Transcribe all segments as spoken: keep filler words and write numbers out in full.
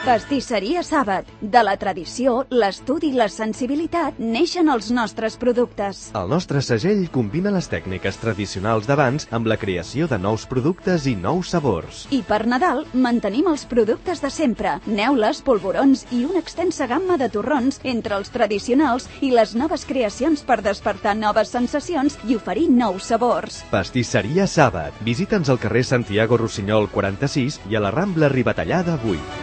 Pastisseria Sàbat. De la tradició, l'estudi i la sensibilitat neixen els nostres productes. El nostre segell combina les tècniques tradicionals d'abans amb la creació de nous productes i nous sabors. I per Nadal mantenim els productes de sempre, neules, polvorons i una extensa gamma de torrons entre els tradicionals i les noves creacions per despertar noves sensacions i oferir nous sabors. Pastisseria Sàbat. Visita'ns al carrer Santiago Rossinyol quaranta-sis i a la Rambla Ribatallada vuit.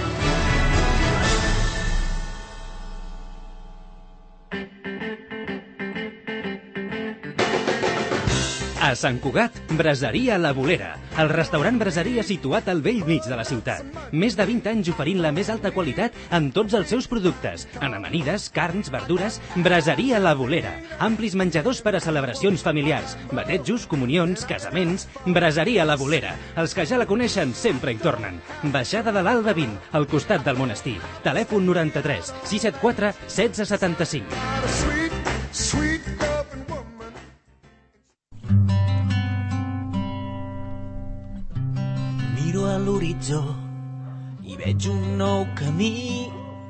A Sant Cugat, Braseria La Bolera, el restaurant braseria situat al vell mig de la ciutat. Més de vint anys oferint la més alta qualitat en tots els seus productes, en amanides, carns, verdures. Braseria La Bolera, amplis menjadors per a celebracions familiars, batejos, comunions, casaments. Braseria La Bolera, els que ja la coneixen sempre hi tornen. Baixada de l'Alba vint, al costat del monestir. Telèfon noranta-tres sis set quatre setze setanta-cinc. Miro a l'horitzó i veig un nou camí.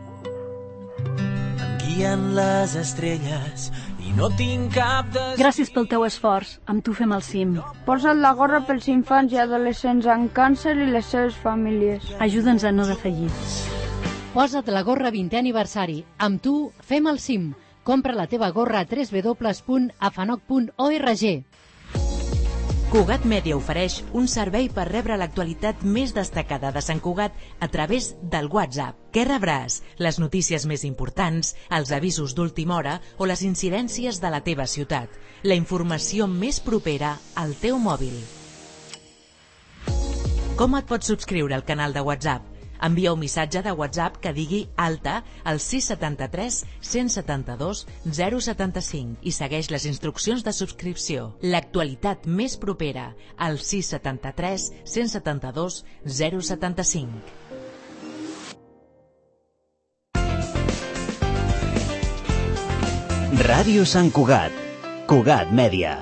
Em guien les estrelles i no tinc cap de... Gràcies pel teu esforç. Amb tu fem el cim. Posa't la gorra pels infants i adolescents amb càncer i les seves famílies. Ajuda'ns a no defallir. Posa't la gorra vintè aniversari. Amb tu fem el cim. Compra la teva gorra a w w w punt afanoc punt org. Cugat Mèdia ofereix un servei per rebre l'actualitat més destacada de Sant Cugat a través del WhatsApp. Què rebràs? Les notícies més importants, els avisos d'última hora o les incidències de la teva ciutat. La informació més propera al teu mòbil. Com et pots subscriure al canal de WhatsApp? Envia un missatge de WhatsApp que digui alta al sis set tres cent setanta-dos zero setanta-cinc i segueix les instruccions de subscripció. L'actualitat més propera al sis set tres cent setanta-dos zero setanta-cinc. Ràdio Sant Cugat. Cugat Mèdia.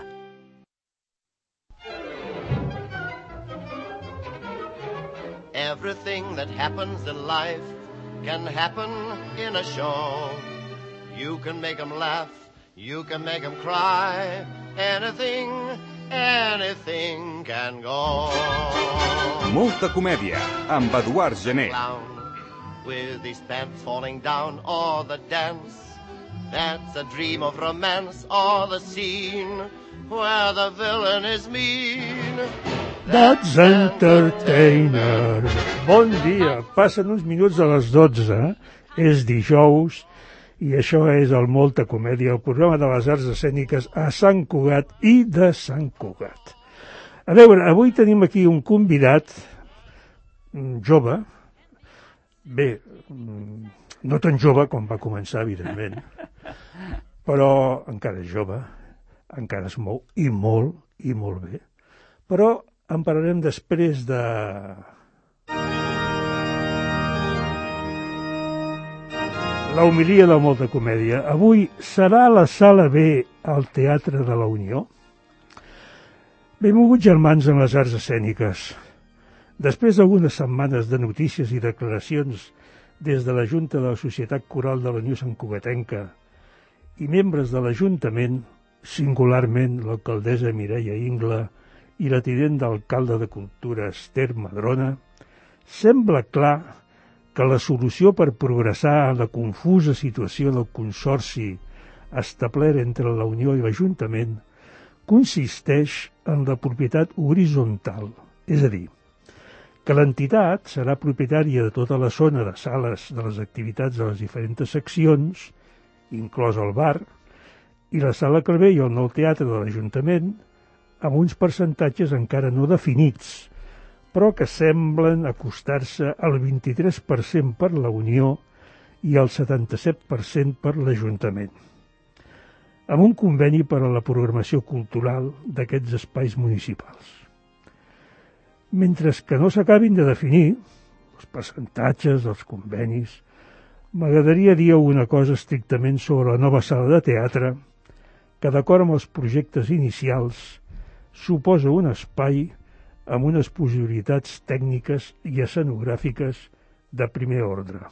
Everything that happens in life can happen in a show. You can make them laugh, you can make them cry. Anything, anything can go. Molta comèdia, amb Eduard Gené. With his pants falling down, or the dance that's a dream of romance, or the scene where the villain is mean. That's Entertainer. Bon dia, passen uns minuts a les dotze, és dijous, i això és el Molta Comèdia, el programa de les arts escèniques a Sant Cugat i de Sant Cugat. A veure, avui tenim aquí un convidat jove, bé, no tan jove com va començar, evidentment, però encara és jove, encara es mou, i molt, i molt bé, però en parlarem després de... La homilia de Molta Comèdia. Avui serà a la Sala B al Teatre de la Unió. Benvolguts germans en les arts escèniques. Després d'algunes setmanes de notícies i declaracions des de la Junta de la Societat Coral de la Unió Santcugatenca i membres de l'Ajuntament, singularment l'alcaldessa Mireia Ingla i la tinent d'alcalde de Cultura Esther Madrona, sembla clar que la solució per progressar en la confusa situació del consorci establert entre la Unió i l'Ajuntament consisteix en la propietat horitzontal, és a dir, que l'entitat serà propietària de tota la zona de sales de les activitats de les diferents seccions, inclòs el bar, i la sala Calvé i el nou teatre de l'Ajuntament, amb uns percentatges encara no definits, però que semblen acostar-se al vint-i-tres per cent per la Unió i al setanta-set per cent per l'Ajuntament, amb un conveni per a la programació cultural d'aquests espais municipals. Mentre que no s'acabin de definir els percentatges, els convenis, m'agradaria dir una cosa estrictament sobre la nova sala de teatre, que d'acord amb els projectes inicials suposa un espai amb unes possibilitats tècniques i escenogràfiques de primer ordre.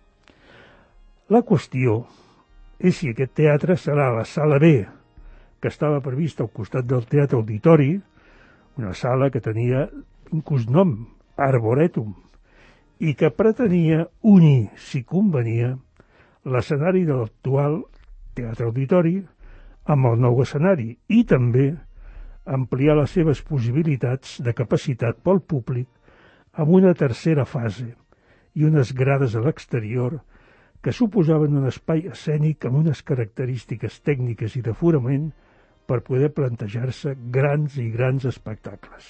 La qüestió és si aquest teatre serà la sala B, que estava prevista al costat del Teatre Auditori, una sala que tenia inclús nom, Arboretum, i que pretenia unir, si convenia, l'escenari de l'actual Teatre Auditori amb el nou escenari i també ampliar les seves possibilitats de capacitat pel públic amb una tercera fase i unes grades a l'exterior que suposaven un espai escènic amb unes característiques tècniques i d'aforament per poder plantejar-se grans i grans espectacles.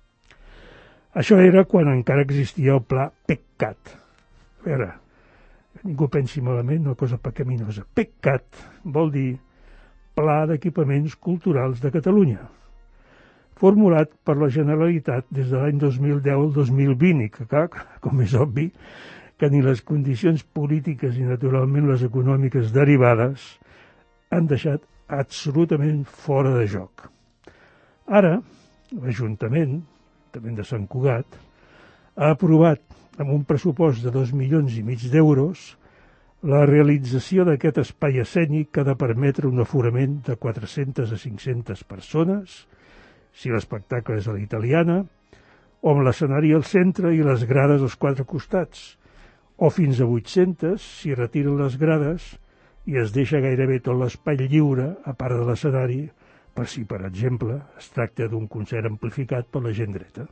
Això era quan encara existia el pla PECCAT. A veure, ningú pensi malament, una cosa pecaminosa. PECCAT vol dir Pla d'Equipaments Culturals de Catalunya, formulat per la Generalitat des de l'any dos mil deu al dos mil vint, i que, clar, com és obvi, que ni les condicions polítiques i, naturalment, les econòmiques derivades han deixat absolutament fora de joc. Ara, l'Ajuntament, també de Sant Cugat, ha aprovat, amb un pressupost de dos milions i mig d'euros, la realització d'aquest espai escènic que ha de permetre un aforament de quatre-centes a cinc-centes persones, si l'espectacle és a la italiana, o amb l'escenari al centre i les grades als quatre costats, o fins a vuit-centes si retiren les grades i es deixa gairebé tot l'espai lliure, a part de l'escenari, per si, per exemple, es tracta d'un concert amplificat per la gent dreta.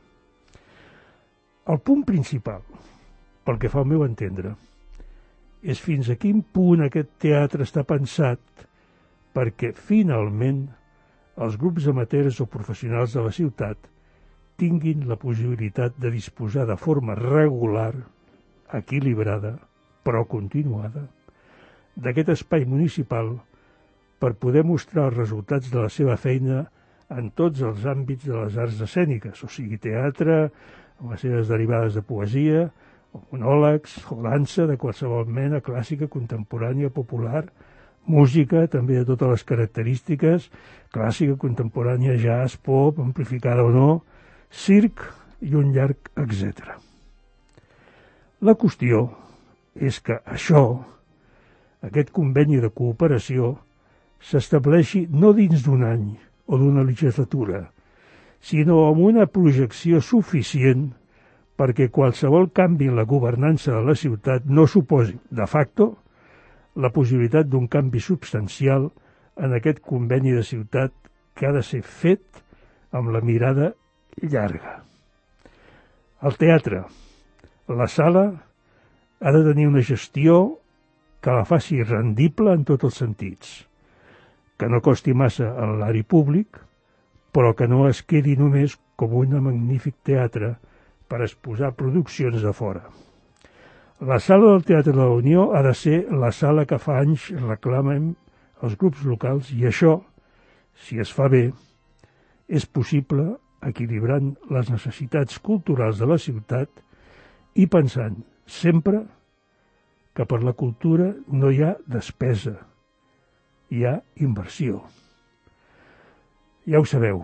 El punt principal, pel que fa al meu entendre, és fins a quin punt aquest teatre està pensat perquè, finalment, els grups amateurs o professionals de la ciutat tinguin la possibilitat de disposar de forma regular, equilibrada, però continuada, d'aquest espai municipal per poder mostrar els resultats de la seva feina en tots els àmbits de les arts escèniques, o sigui, teatre, amb les seves derivades de poesia, o monòlegs, o dansa de qualsevol mena, clàssica, contemporània, popular, música, també de totes les característiques, clàssica, contemporània, jazz, pop, amplificada o no, circ i un llarg etcètera. La qüestió és que això, aquest conveni de cooperació, s'estableixi no dins d'un any o d'una legislatura, sinó amb una projecció suficient perquè qualsevol canvi en la governança de la ciutat no suposi, de facto, la possibilitat d'un canvi substancial en aquest conveni de ciutat que ha de ser fet amb la mirada llarga. El teatre, la sala, ha de tenir una gestió que la faci rendible en tots els sentits, que no costi massa a l'erari públic, però que no es quedi només com un magnífic teatre per exposar produccions de fora. La sala del Teatre de la Unió ha de ser la sala que fa anys reclamen els grups locals i això, si es fa bé, és possible equilibrant les necessitats culturals de la ciutat i pensant sempre que per la cultura no hi ha despesa, hi ha inversió. Ja ho sabeu,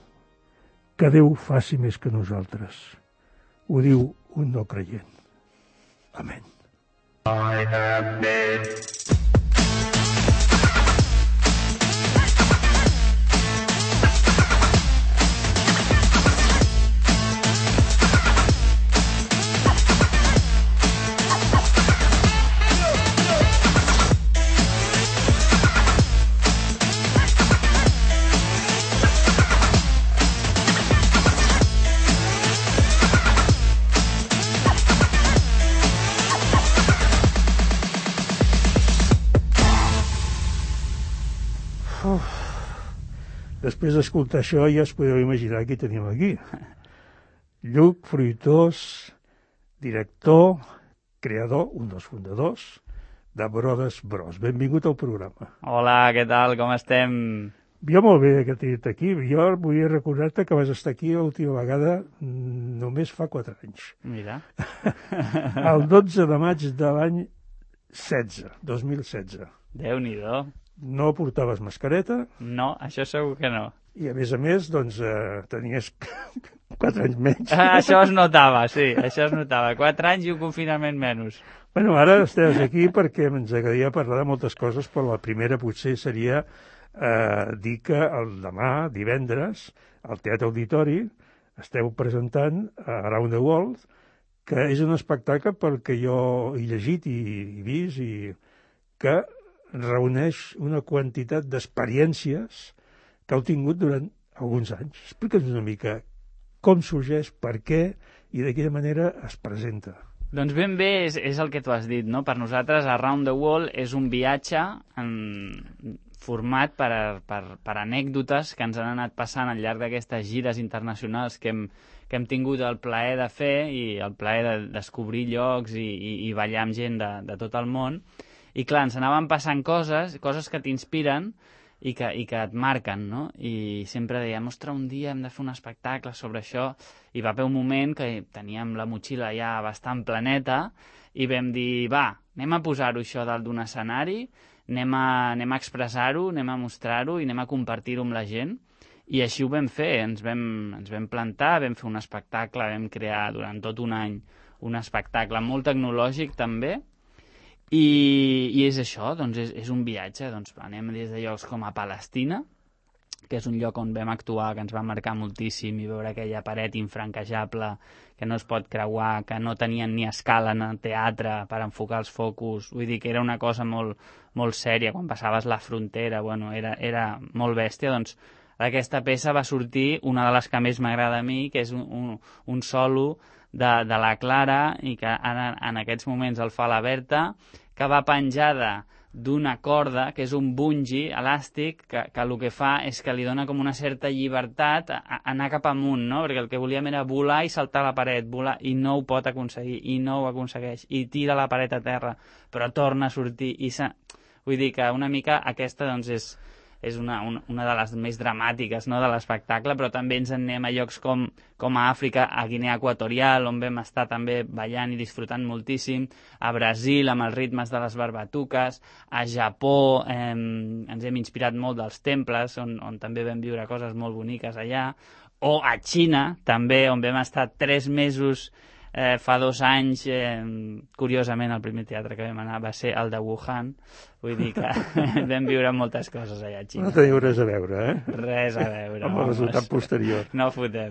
que Déu faci més que nosaltres. Ho diu un no creient. Amén. I have made... Després d'escoltar això ja es podeu imaginar qui tenim aquí. Lluc Fruitós, director, creador, un dels fundadors de Brothers Bros. Benvingut al programa. Hola, què tal? Com estem? Jo molt bé que t'he dit aquí. Jo volia recordar-te que vas estar aquí l'última vegada només fa quatre anys. Mira. El dotze de maig de l'any setze, dos mil setze. Déu-n'hi-do. No portaves mascareta. No, això segur que no. I a més a més, doncs, eh, tenies quatre anys menys. Això es notava, sí, això es notava. Quatre anys i un confinament menys. Bueno, ara estàs aquí perquè ens agradaria parlar de moltes coses, però la primera potser seria eh, dir que el demà, divendres, al Teatre Auditori, esteu presentant Around the World, que és un espectacle perquè jo he llegit i, i vist i que reuneix una quantitat d'experiències que heu tingut durant alguns anys. Explica'ns una mica com sorgeix, per què i de quina manera es presenta. Doncs ben bé és, és el que tu has dit, no? Per nosaltres, Around the World és un viatge en, format per, per, per anècdotes que ens han anat passant al llarg d'aquestes gires internacionals que hem, que hem tingut el plaer de fer i el plaer de descobrir llocs i, i, i ballar amb gent de, de tot el món. I clar, ens anaven passant coses, coses que t'inspiren i que, i que et marquen, no? I sempre dèiem, ostres, un dia hem de fer un espectacle sobre això. I va haver un moment que teníem la motxilla ja bastant planeta i vam dir, va, anem a posar-ho això dalt d'un escenari, anem a, anem a expressar-ho, anem a mostrar-ho i anem a compartir-ho amb la gent. I així ho vam fer, ens vam, ens vam plantar, vam fer un espectacle, vam crear durant tot un any un espectacle molt tecnològic també. I, i és això, doncs és, és un viatge, doncs anem des de llocs com a Palestina, que és un lloc on vam actuar, que ens va marcar moltíssim, i veure aquella paret infranquejable que no es pot creuar, que no tenien ni escala en el teatre per enfocar els focus, vull dir que era una cosa molt, molt sèria, quan passaves la frontera, bueno, era, era molt bèstia, doncs d'aquesta peça va sortir una de les que més m'agrada a mi, que és un, un, un solo de, de la Clara, i que en, en aquests moments el fa la Berta, que va penjada d'una corda, que és un bungee elàstic, que, que el que fa és que li dona com una certa llibertat a, a anar cap amunt, no? Perquè el que volíem era volar i saltar la paret, volar, i no ho pot aconseguir, i no ho aconsegueix, i tira la paret a terra, però torna a sortir, i se... vull dir que una mica aquesta, doncs, és... és una, una, una de les més dramàtiques, no?, de l'espectacle, però també ens en anem a llocs com, com a Àfrica, a Guinea Equatorial, on vam estar també ballant i disfrutant moltíssim, a Brasil, amb els ritmes de les barbatuques, a Japó, eh, ens hem inspirat molt dels temples, on, on també vam viure coses molt boniques allà, o a Xina, també, on vam estar tres mesos Eh, fa dos anys, eh, curiosament, el primer teatre que vam anar va ser el de Wuhan. Vull dir que vam viure moltes coses allà a Xina. No teniu res a veure, eh? Res a veure. Amb el resultat posterior. No fotem.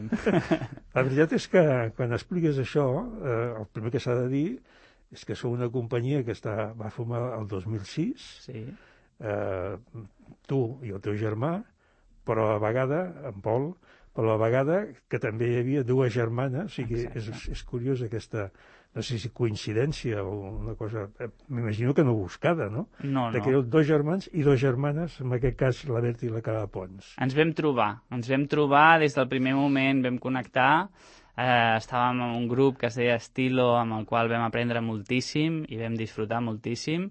La veritat és que quan expliques això, eh, el primer que s'ha de dir és que sou una companyia que està, va formar el dos mil sis, sí. eh, tu i el teu germà, però a vegada, en Pol, però a la vegada que també hi havia dues germanes, o sigui, és, és curiós aquesta, no sé si coincidència o una cosa, eh, m'imagino que no buscada, no? No, de no. que eren dos germans i dos germanes, en aquest cas la Berta i la Clara Pons. Ens vam trobar, ens vam trobar des del primer moment, vam connectar, eh, estàvem en un grup que es deia Estilo, amb el qual vam aprendre moltíssim i vam disfrutar moltíssim,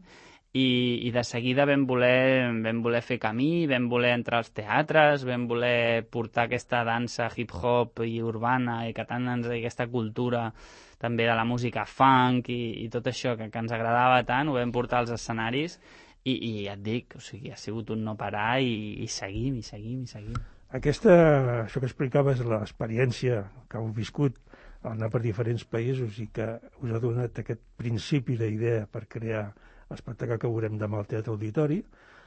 I, i de seguida vam voler, vam voler fer camí, vam voler entrar als teatres, vam voler portar aquesta dansa hip-hop i urbana i que tant ens deia aquesta cultura també de la música funk i, i tot això que, que ens agradava tant, ho vam portar als escenaris i, i ja et dic, o sigui, ha sigut un no parar i, i seguim, i seguim, i seguim. Aquesta, això que explicaves, l'experiència que heu viscut al anar per diferents països i que us ha donat aquest principi d'idea per crear l'espectacle que veurem demà al Teatre Auditori,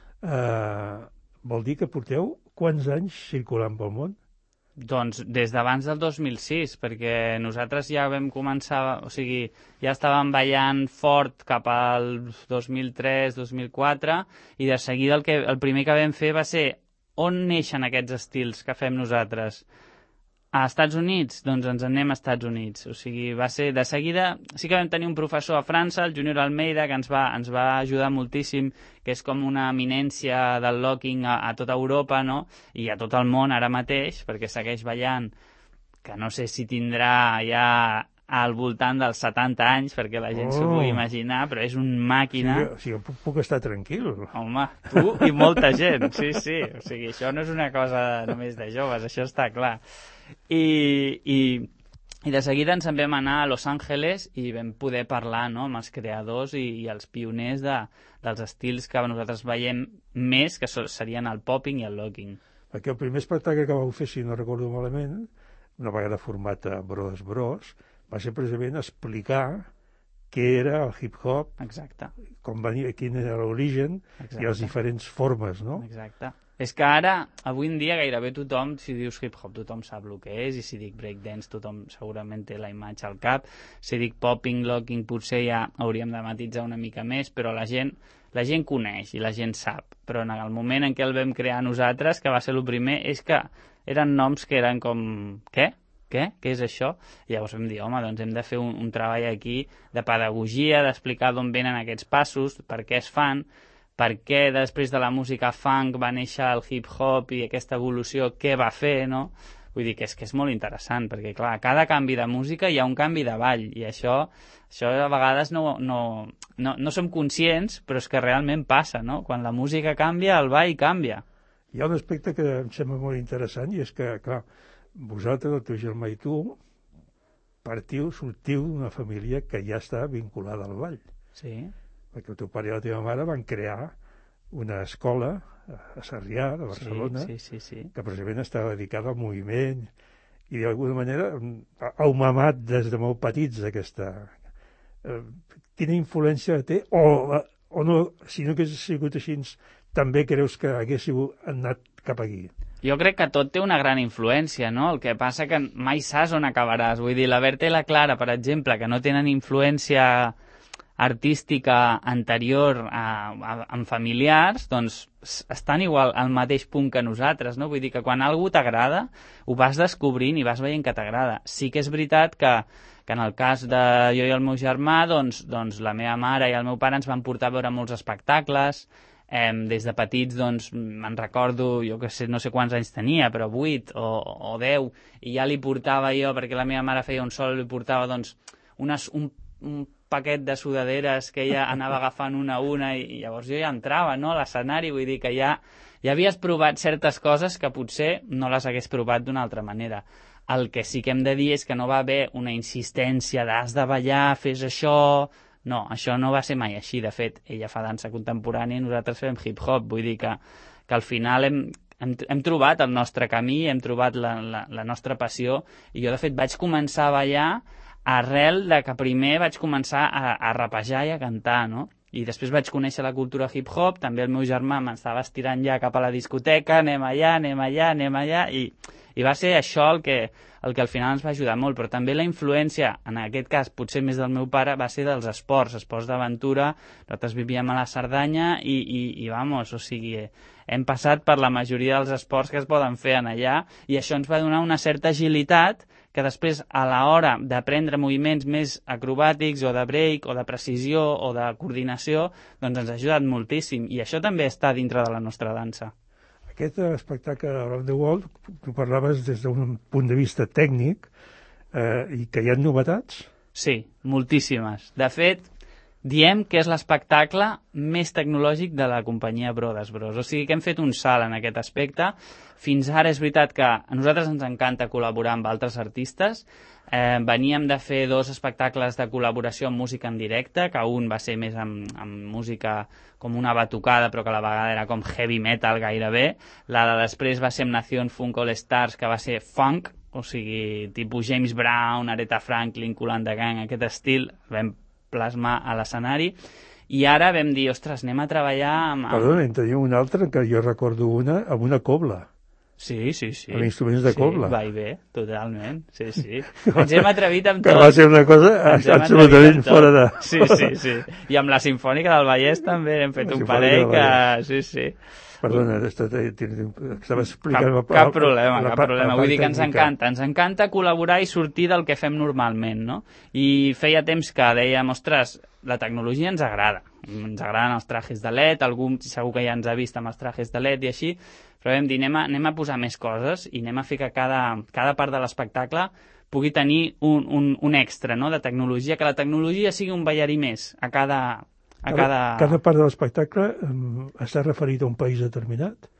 eh, vol dir que porteu quants anys circulant pel món? Doncs des d'abans del dos mil sis, perquè nosaltres ja vam començar, o sigui, ja estàvem ballant fort cap al dos mil tres dos mil quatre, i de seguida el, que, el primer que vam fer va ser on neixen aquests estils que fem nosaltres? A Estats Units? Doncs ens en anem a Estats Units. O sigui, va ser de seguida... Sí que vam tenir un professor a França, el Junior Almeida, que ens va, ens va ajudar moltíssim, que és com una eminència del locking a, a tota Europa, no? I a tot el món ara mateix, perquè segueix ballant, que no sé si tindrà ja al voltant dels setanta anys, perquè la gent oh. s'ho pugui imaginar, però és un màquina... O sigui, o sigui puc, puc estar tranquil. Home, tu i molta gent, sí, sí. O sigui, això no és una cosa només de joves, això està clar. I, i, i de seguida ens en vam anar a Los Angeles i vam poder parlar, no?, amb els creadors i, i els pioners de, dels estils que nosaltres veiem més, que serien el popping i el locking. Perquè el primer espectacle que vau fer, si no recordo malament, una vegada format a Brothers Bros, va ser precisament explicar què era el hip-hop, exacte, com venia, quin era l'origen i les diferents formes, no? Exacte. És que ara, avui en dia, gairebé tothom, si dius hip-hop, tothom sap el que és, i si dic breakdance, tothom segurament té la imatge al cap. Si dic popping, locking, potser ja hauríem de matitzar una mica més, però la gent, la gent coneix i la gent sap. Però en el moment en què el vam crear nosaltres, que va ser el primer, és que eren noms que eren com... Què? Què? Què és això? I llavors vam dir, home, doncs hem de fer un, un treball aquí de pedagogia, d'explicar d'on venen aquests passos, per què es fan, per què després de la música funk va néixer el hip-hop i aquesta evolució, què va fer, no? Vull dir que és que és molt interessant, perquè, clar, a cada canvi de música hi ha un canvi de ball, i això, això a vegades no, no, no, no som conscients, però és que realment passa, no? Quan la música canvia, el ball canvia. Hi ha un aspecte que em sembla molt interessant, i és que, clar, vosaltres, el teu germà i tu, partiu, sortiu d'una família que ja està vinculada al ball. Sí. Perquè el teu pare i la teva mare van crear una escola a Sarrià, a Barcelona, sí, sí, sí, sí. que precisament estava dedicada al moviment i d'alguna manera heu mamat des de molt petits aquesta... Eh, quina influència té? O, o no, si no hagués sigut així, també creus que haguéssiu anat cap aquí? Jo crec que tot té una gran influència, no? El que passa que mai saps on acabaràs. Vull dir, la Berta i la Clara, per exemple, que no tenen influència artística anterior a, a, amb familiars, doncs estan igual al mateix punt que nosaltres, no? Vull dir que quan algú t'agrada, ho vas descobrint i vas veient que t'agrada. Sí que és veritat que, que en el cas de jo i el meu germà, doncs, doncs la meva mare i el meu pare ens van portar a veure molts espectacles. Eh, des de petits, doncs, me'n recordo, jo que sé, no sé quants anys tenia, però vuit o, o deu, i ja li portava jo, perquè la meva mare feia un sol, li portava, doncs, unes, un, un paquet de sudaderes que ella anava agafant una a una, i, i llavors jo ja entrava, no?, a l'escenari, vull dir que ja, ja havies provat certes coses que potser no les hagués provat d'una altra manera. El que sí que hem de dir és que no va haver una insistència d'has de ballar, fes això... No, això no va ser mai així. De fet, ella fa dansa contemporània i nosaltres fem hip-hop. Vull dir que, que al final hem, hem, hem trobat el nostre camí, hem trobat la, la, la nostra passió, i jo, de fet, vaig començar a ballar arrel de que primer vaig començar a, a rapejar i a cantar, no? I després vaig conèixer la cultura hip-hop, també el meu germà m'estava estirant ja cap a la discoteca, anem allà, anem allà, anem allà, i, i va ser això el que, el que al final ens va ajudar molt, però també la influència, en aquest cas potser més del meu pare, va ser dels esports, esports d'aventura. Nosaltres vivíem a la Cerdanya i, i, i vamos, o sigui, hem passat per la majoria dels esports que es poden fer en allà, i això ens va donar una certa agilitat que després, a l'hora d'aprendre moviments més acrobàtics o de break o de precisió o de coordinació, doncs ens ha ajudat moltíssim, i això també està dintre de la nostra dansa. Aquest espectacle Around the World, tu parlaves des d'un punt de vista tècnic, eh, i que hi ha novetats? Sí, moltíssimes. De fet, diem que és l'espectacle més tecnològic de la companyia Brothers Bros. O sigui que hem fet un salt en aquest aspecte. Fins ara és veritat que a nosaltres ens encanta col·laborar amb altres artistes. Eh, veníem de fer dos espectacles de col·laboració amb música en directe, que un va ser més amb, amb música com una batucada, però que a la vegada era com heavy metal gairebé. La de després va ser amb Nación Funk All Stars, que va ser funk, o sigui, tipus James Brown, Aretha Franklin, Kool and the Gang, aquest estil, vam plasmar a l'escenari. I ara vam dir, ostres, anem a treballar amb... Perdona, en teniu una altra, que jo recordo una, amb una cobla. Sí, sí, sí. Amb instruments de cobla. Sí, va i bé, totalment, sí, sí. Ens hem atrevit amb tot. Que va ser una cosa absolutament fora de... Sí, sí, sí. I amb la Simfònica del Vallès també hem fet un parell que... Sí, sí. Perdona, estava explicant... Cap, cap problema, cap problema. Vull dir que ens encanta, ens encanta col·laborar i sortir del que fem normalment, no? I feia temps que dèiem, ostres, la tecnologia ens agrada. Ens agraden els trajes de L E D, algú segur que ja ens ha vist amb els trajes de L E D i així, però vam dir, anem a, anem a posar més coses i anem a fer que cada, cada part de l'espectacle pugui tenir un, un, un extra, no?, de tecnologia, que la tecnologia sigui un ballarí més a cada... A cada... cada part de l'espectacle um, està referit a un país determinat?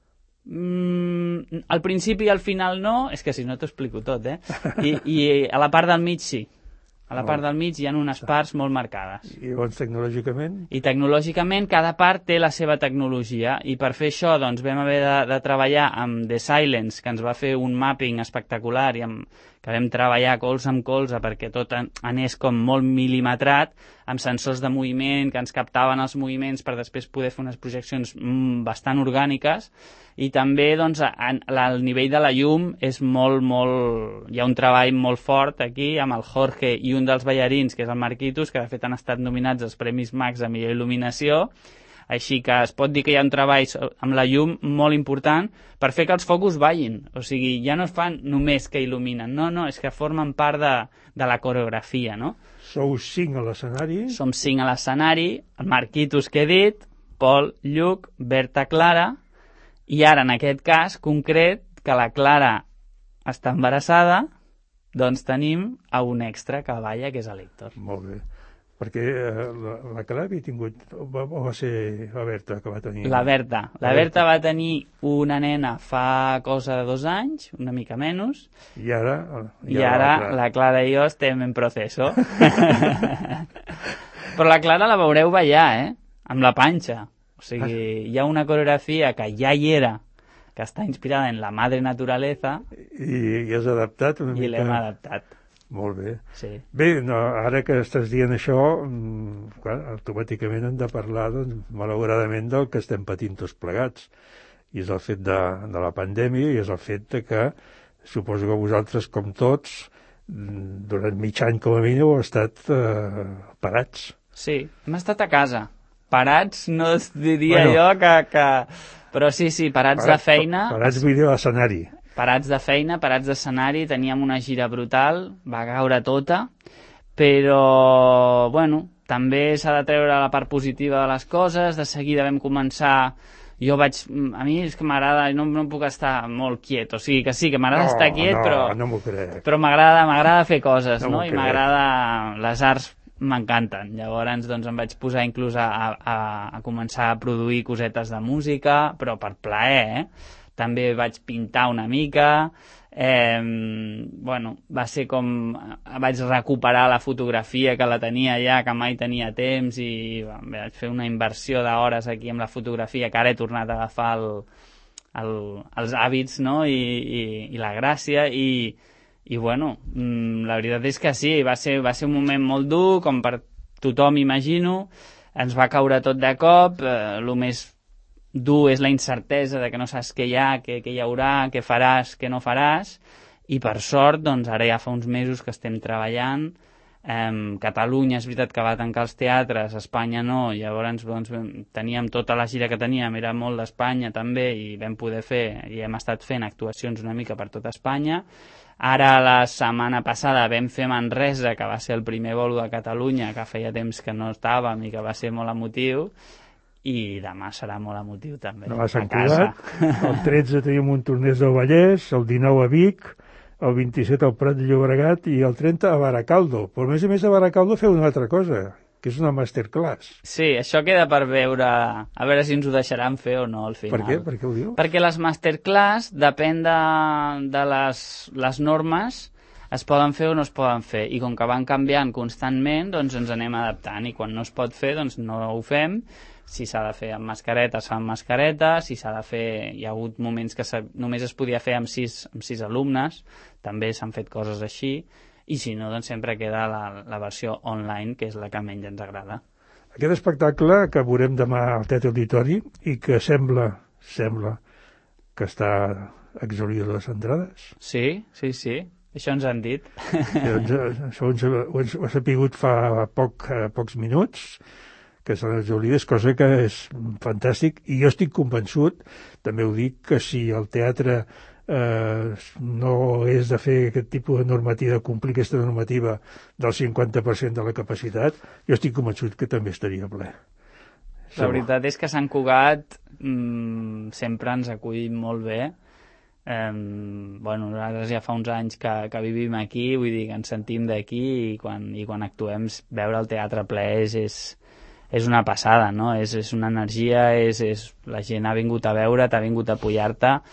Mm, al principi i al final no, és que si no t'ho explico tot, eh? I, i a la part del mig sí. A la part del mig hi ha unes parts molt marcades. I llavors tecnològicament? I tecnològicament cada part té la seva tecnologia i per fer això doncs, vam haver de, de treballar amb The Silence, que ens va fer un mapping espectacular i amb, que vam treballar colze amb colze perquè tot anés com molt mil·limetrat, amb sensors de moviment que ens captaven els moviments per després poder fer unes projeccions mm, bastant orgàniques. I també doncs, el nivell de la llum és molt, molt... Hi ha un treball molt fort aquí amb el Jorge i un dels ballarins, que és el Marquitos, que de fet han estat nominats als Premis Max de millor il·luminació. Així que es pot dir que hi ha un treball amb la llum molt important per fer que els focus ballin. O sigui, ja no es fan només que il·luminen. No, no, és que formen part de, de la coreografia, no? Sou cinc a l'escenari? Som cinc a l'escenari, el Marquitos que he dit, Pol, Lluc, Berta, Clara, i ara, en aquest cas concret, que la Clara està embarassada, doncs tenim a un extra que balla, que és l'Héctor. Molt bé. Perquè eh, la, la Clara havia tingut... O va, o va ser la Berta que va tenir? La Berta. La, la Berta va tenir una nena fa cosa de dos anys, una mica menys. I ara... I ara la, la Clara i jo estem en proceso. Però la Clara la veureu ballar, eh? Amb la panxa. O sigui, hi ha una coreografia que ja hi era, que està inspirada en la madre naturaleza. I, i has adaptat una mica? I l'hem mica... adaptat. Molt bé. Sí. Bé, no, ara que estàs dient això, clar, automàticament hem de parlar, doncs, malauradament, del que estem patint tots plegats. I és el fet de, de la pandèmia i és el fet de que suposo que vosaltres, com tots, durant mig any com a mínim, heu estat eh, parats. Sí, hem estat a casa. Parats no es diria bueno, jo que, que... Però sí, sí, parats, parats de feina... Parats vull dir a l'escenari. Parats de feina, parats d'escenari, teníem una gira brutal, va caure tota, però, bueno, també s'ha de treure la part positiva de les coses, de seguida vam començar... Jo vaig... A mi és que m'agrada, no, no puc estar molt quiet, o sigui que sí, que m'agrada no, estar quiet, no, però... No m'ho crec. Però m'agrada m'agrada fer coses, no? no? I m'agrada... Les arts m'encanten. Llavors, doncs, em vaig posar inclús a, a, a començar a produir cosetes de música, però per plaer, eh? També vaig pintar una mica, eh, bueno, va ser com... Vaig recuperar la fotografia que la tenia ja, que mai tenia temps, i vaig fer una inversió d'hores aquí amb la fotografia, que ara he tornat a agafar el, el, els hàbits, no?, i, i, i la gràcia, i, i bueno, la veritat és que sí, va ser, va ser un moment molt dur, com per tothom imagino, ens va caure tot de cop, eh, el més dur és la incertesa de que no saps què hi ha, què, què hi haurà, què faràs, què no faràs, i per sort, doncs ara ja fa uns mesos que estem treballant. Eh, Catalunya és veritat que va tancar els teatres, Espanya no, llavors doncs, teníem tota la gira que teníem, era molt d'Espanya també, i vam poder fer, i hem estat fent actuacions una mica per tota Espanya. Ara, la setmana passada, vam fer Manresa, que va ser el primer bolo de Catalunya, que feia temps que no estàvem i que va ser molt emotiu, i demà serà molt emotiu també, no, a Sant Cugat. El tretze tenim un torneig del Vallès, el dinou a Vic, el vint-i-set al Prat de Llobregat i el trenta a Baracaldo. Però a més a més a Baracaldo feu una altra cosa, que és una masterclass. Sí, això queda per veure, a veure si ens ho deixaran fer o no al final. Per què? Per què ho dius? Perquè les masterclass, depèn de, de les, les normes, es poden fer o no es poden fer, i com que van canviant constantment, doncs ens anem adaptant, i quan no es pot fer, doncs no ho fem. Si s'ha de fer amb mascareta, es fa amb mascareta, si s'ha de fer... Hi ha hagut moments que només es podia fer amb sis, amb sis alumnes, també s'han fet coses així, i si no, doncs sempre queda la, la versió online, que és la que menys ens agrada. Aquest espectacle que veurem demà al Teatre Auditori, i que sembla, sembla que està exhaurida les entrades. Sí, sí, sí. Això ens han dit. Doncs, això ens, ho, ens, ho ha sapigut fa poc, pocs minuts, que són exhaurides, cosa que és fantàstic, i jo estic convençut, també ho dic, que si el teatre eh, no és de fer aquest tipus de normativa, de complir aquesta normativa del cinquanta per cent de la capacitat, jo estic convençut que també estaria ple. La Segur. Veritat és que Sant Cugat mmm, sempre ens acull molt bé. Eh, bueno, nosaltres ja fa uns anys que, que vivim aquí, vull dir que ens sentim d'aquí, i quan, i quan actuem veure el teatre ple és... és és una passada, no? És, és una energia, és, és, la gent ha vingut a veure, t'ha vingut a apoyar-te,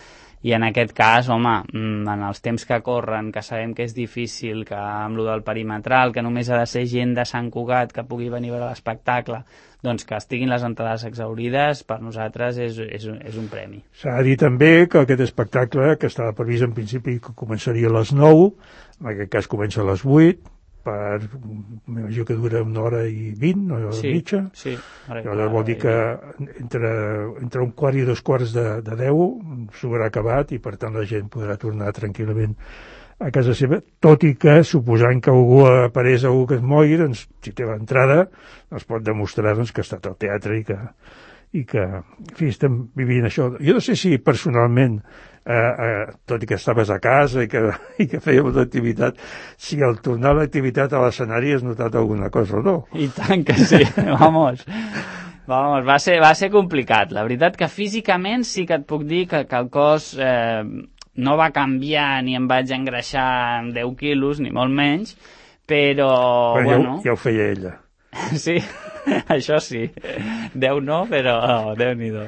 I en aquest cas, home, en els temps que corren, que sabem que és difícil, que amb lo del perimetral, que només ha de ser gent de Sant Cugat que pugui venir a veure l'espectacle, doncs que estiguin les entrades exhaurides, per nosaltres és, és, és un premi. S'ha de dir també que aquest espectacle, que estava previst en principi que començaria a les nou, en aquest cas comença a les vuit, per, m'imagino que dura una hora i vint, una hora sí, i mitja. Sí, llavors vol dir que entre, entre un quart i dos quarts de, de deu s'haurà acabat i per tant la gent podrà tornar tranquil·lament a casa seva, tot i que suposant que algú apareix, algú que es mogui, doncs si té l'entrada es pot demostrar doncs, que ha estat al teatre i que, i que en fi, estem vivint això. Jo no sé si personalment Eh, eh, tot i que estaves a casa i que, i que fèiem l'activitat, si al tornar a l'activitat a l'escenari has notat alguna cosa o no. I tant que sí, vamos. Vamos, va ser, va ser complicat. La veritat que físicament sí que et puc dir que, que el cos eh, no va canviar ni em vaig engreixar amb deu quilos, ni molt menys, però... Bueno, bueno, ja, ja ho feia ella. Sí, això sí. Deu no, però oh, Déu-n'hi-do.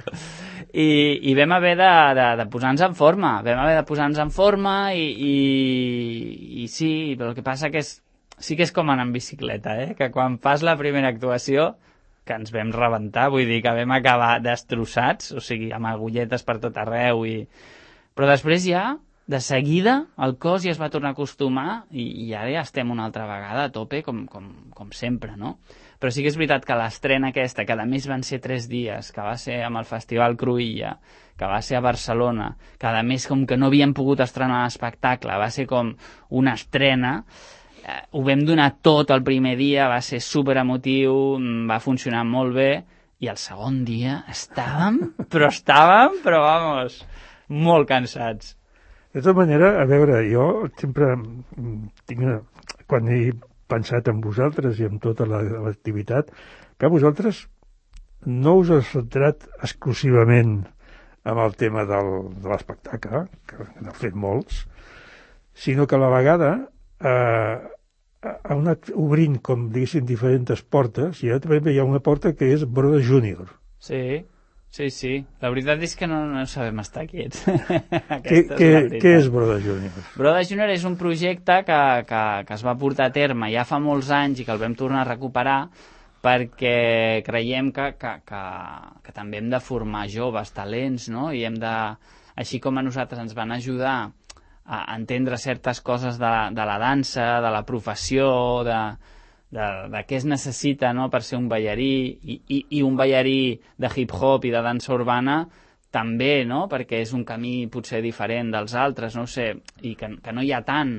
I, i vam haver de, de, de posar-nos en forma, vam haver de posar-nos en forma i, i, i sí, però el que passa que és, sí que és com anar en bicicleta, eh? Que quan fas la primera actuació, que ens vam rebentar, vull dir que vam acabar destrossats, o sigui, amb agulletes per tot arreu, i... però després ja, de seguida, el cos ja es va tornar a acostumar i, i ara ja estem una altra vegada a tope, com, com, com sempre, no? Però sí que és veritat que l'estrena aquesta, que a més van ser tres dies, que va ser amb el Festival Cruïlla, que va ser a Barcelona, que a més com que no havíem pogut estrenar l'espectacle, va ser com una estrena, eh, ho vam donar tot el primer dia, va ser superemotiu, va funcionar molt bé, i el segon dia estàvem, però estàvem, però vamos, molt cansats. De tota manera, a veure, jo sempre tinc una... quan he pensat en vosaltres i en tota l'activitat, que vosaltres no us heu centrat exclusivament en el tema del, de l'espectacle, que n'heu fet molts, sinó que a la vegada eh, ha anat obrint, com diguéssim, diferents portes, i ara també hi ha una porta que és Broda Júnior. Sí, sí, sí. La veritat és que no, no sabem estar quiets. Què, què, què és Broda Júnior? Broda Júnior és un projecte que, que, que es va portar a terme ja fa molts anys i que el vam tornar a recuperar perquè creiem que, que, que, que també hem de formar joves, talents, no? I hem de, així com a nosaltres ens van ajudar a entendre certes coses de, de la dansa, de la professió, de, de, de què es necessita, no?, per ser un ballarí, i, i, i un ballarí de hip-hop i de dansa urbana també, no?, perquè és un camí potser diferent dels altres, no ho sé, i que, que no hi ha tant.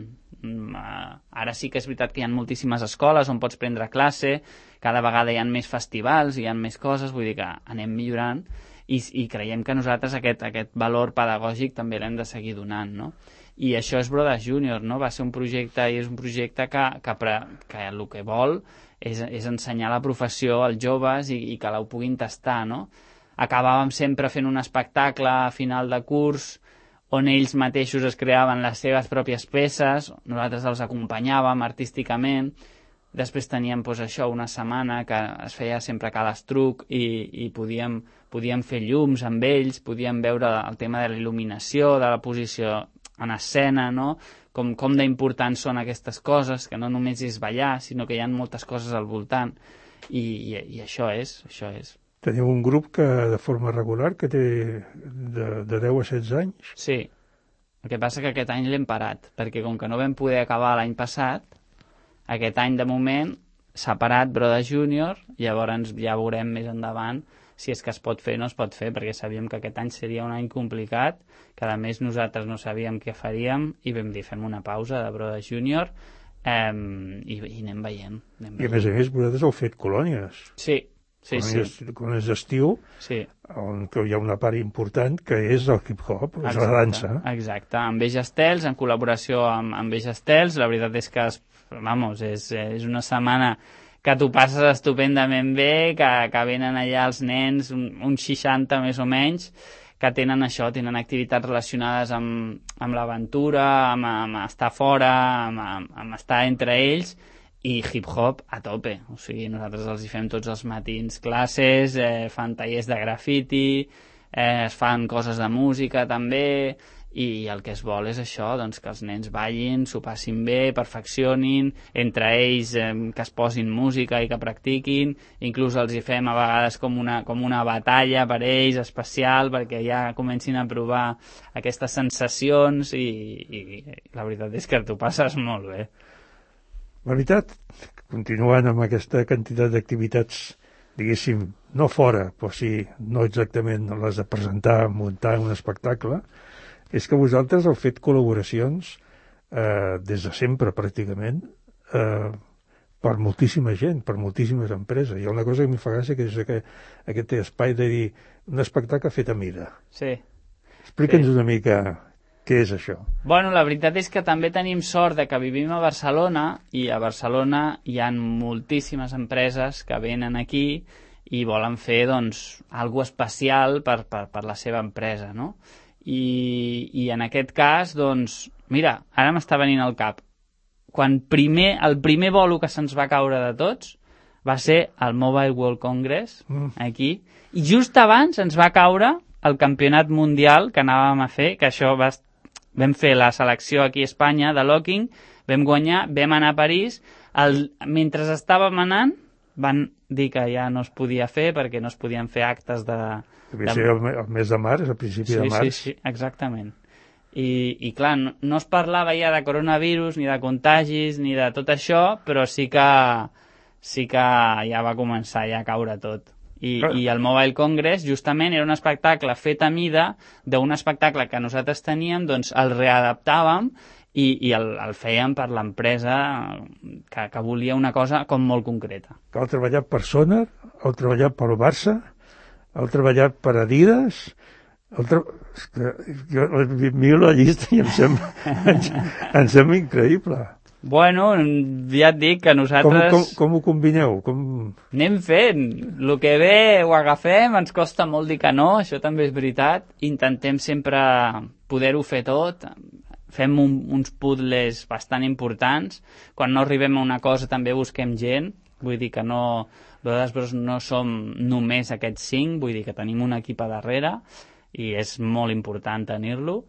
Ara sí que és veritat que hi ha moltíssimes escoles on pots prendre classe, cada vegada hi ha més festivals, hi ha més coses, vull dir que anem millorant, i, i creiem que nosaltres aquest, aquest valor pedagògic també l'hem de seguir donant, no? I això és Broda Júnior, no? Va ser un projecte, i és un projecte que, que, que el que vol és, és ensenyar la professió als joves i, i que la ho puguin tastar, no? Acabàvem sempre fent un espectacle a final de curs on ells mateixos es creaven les seves pròpies peces, nosaltres els acompanyàvem artísticament, després teníem doncs, això, una setmana que es feia sempre calastruc i, i podíem, podíem fer llums amb ells, podíem veure el tema de la il·luminació, de la posició en escena, no? Com, com d'importants són aquestes coses, que no només és ballar, sinó que hi ha moltes coses al voltant, i, i, i això és, això és. Teniu un grup que de forma regular que té de, de deu a setze anys? Sí, el que passa que aquest any l'hem parat, perquè com que no vam poder acabar l'any passat, aquest any de moment s'ha parat Broda Júnior, llavors ja veurem més endavant si és que es pot fer o no es pot fer, perquè sabíem que aquest any seria un any complicat, que a més nosaltres no sabíem què faríem i vam dir fem una pausa de Broda Júnior eh, i, i anem veient, anem veient. I a més a més vosaltres heu fet colònies. Sí, sí, colònies, sí. Colònies d'estiu, sí. On hi ha una part important que és el hip-hop, és la dansa. Exacte, amb Vegestels, en col·laboració amb, amb Vegestels, la veritat és que es, vamos, és, és una setmana que tu passes estupendament bé, que, que venen allà els nens, un, uns seixanta més o menys, que tenen això, tenen activitats relacionades amb, amb l'aventura, amb, amb estar fora, amb, amb, amb estar entre ells, i hip-hop a tope. O sigui, nosaltres els hi fem tots els matins classes, eh, fan tallers de grafiti, eh, es fan coses de música també, i el que es vol és això, doncs, que els nens ballin, s'ho passin bé, perfeccionin, entre ells eh, que es posin música i que practiquin, inclús els hi fem a vegades com una, com una batalla per ells especial, perquè ja comencin a provar aquestes sensacions i, i la veritat és que t'ho passes molt bé. La veritat, continuant amb aquesta quantitat d'activitats, diguéssim, no fora, però sí, no exactament les de presentar, muntar un espectacle, és que vosaltres heu fet col·laboracions eh, des de sempre, pràcticament, eh, per moltíssima gent, per moltíssimes empreses. Hi ha una cosa que m'hi fa gràcia, que és que, aquest espai de dir un espectacle fet a mida. Sí. Explica'ns sí. una mica què és això. Bueno, la veritat és que també tenim sort de que vivim a Barcelona, i a Barcelona hi ha moltíssimes empreses que venen aquí i volen fer, doncs, alguna especial per, per, per la seva empresa, no? I, i en aquest cas, doncs, mira, ara m'està venint al cap. Quan primer, el primer bolo que se'ns va caure de tots va ser el Mobile World Congress, mm. aquí, i just abans ens va caure el campionat mundial que anàvem a fer, que això va, vam fer la selecció aquí a Espanya de Locking, vam guanyar, vam anar a París, el, mentre estàvem anant van dir que ja no es podia fer perquè no es podien fer actes de... Devia ser el, el mes de març, al principi sí, de març. Sí, sí, exactament. I, i clar, no, no es parlava ja de coronavirus, ni de contagis, ni de tot això, però sí que, sí que ja va començar ja a caure tot. I, I el Mobile Congress, justament, era un espectacle fet a mida d'un espectacle que nosaltres teníem, doncs el readaptàvem i, i el, el fèiem per l'empresa que, que volia una cosa com molt concreta. Que heu treballat per Sonar, heu treballat per Barça, heu treballat per Adidas, heu tre... és que jo miro la llista i em sembla, em sembla increïble. Bueno, ja et dic que nosaltres... Com, com, com ho combineu? Com... Anem fent. El que ve ho agafem, ens costa molt dir que no, això també és veritat. Intentem sempre poder-ho fer tot. Fem un, uns puzzles bastant importants. Quan no arribem a una cosa també busquem gent. Vull dir que no... Nosaltres no som només aquests cinc, vull dir que tenim un equip a darrere i és molt important tenir-lo.